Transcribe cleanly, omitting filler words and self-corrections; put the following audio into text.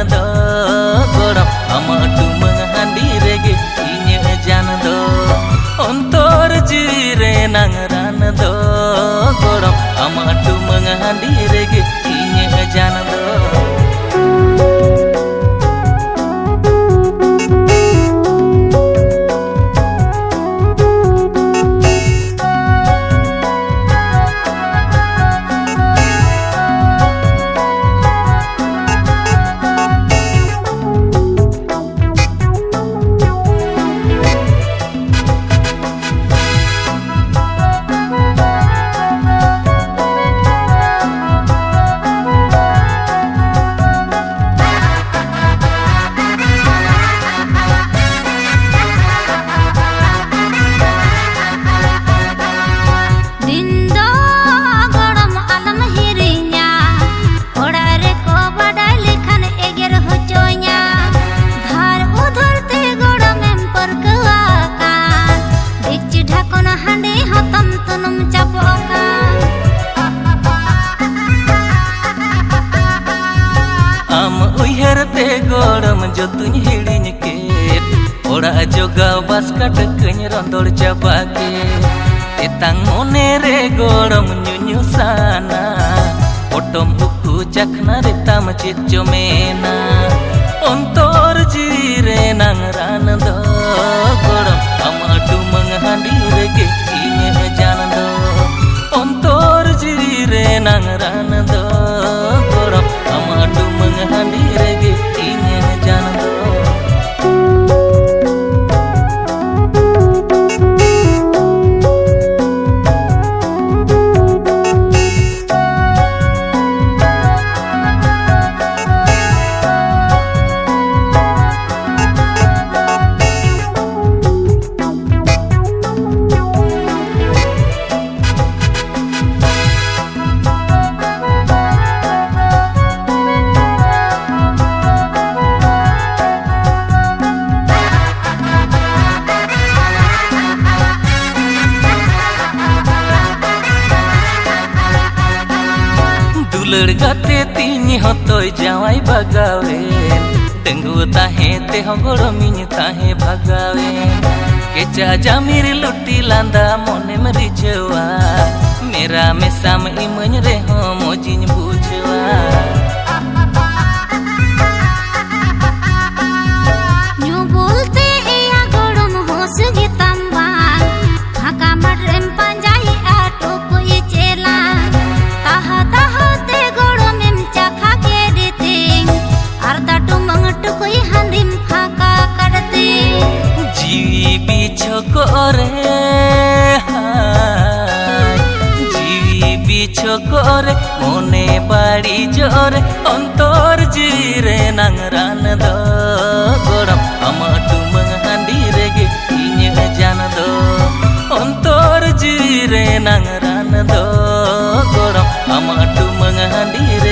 दो गोड़म आमा टुमंग हांडी रेगे इन्हें जान दो अंतर जीरे नांगरान दो गोड़म आमा टुमंग हांडी रेगे इन्हें जान दो गोड़म जो तुझ हिड़िन के ओड़ा जोगा बस कटकन रंदोड़ चाबा के तेतांग मोने रे गोड़म न्यू साना ओटम हुकु चखना रे ताम चिच्चो मेना अंतर जीरे नांगरान दो गोड़म आमा टुमंग हांडी रेगे इन्हें जान दो अंतर जीरे नांगरान दो गोड़म आमा टुमंग हांडी रेगे इन्हें जान दो लड़गाते तीनी हतोय जावाई बगावेन डेंगू ताहे ते गोड़मिन ताहे भगावेन केचा जामिर लुटी लांदा मोने में रिझवा मेरा मेसाम इमन रे हो मोजिन बुझवा न्यू बोलते या गोड़म होस गे तंबा हाका मडरेम पंजाई आटो कोई चेला ताहा ताहा छोकोरे मोने बाड़ी जोरे अंतर जीरे नांगरान दो गोड़म आमा टुमंग हांडी रेगे इन्हें जान दो अंतर जीरे नांगरान दो गोड़म आमा टुमंग हांडी